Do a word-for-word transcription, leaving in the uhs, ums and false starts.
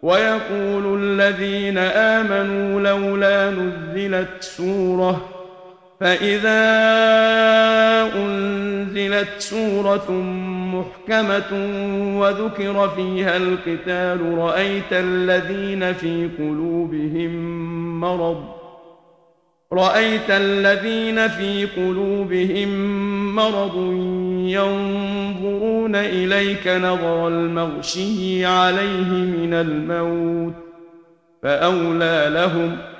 ويقول الذين آمنوا لولا نزلت سورة، فإذا أنزلت سورة محكمة وذكر فيها القتال رأيت الذين في قلوبهم مرض رأيت الذين في قلوبهم مرض ينظرون إليك نظر المغشي عليه من الموت فأولى لهم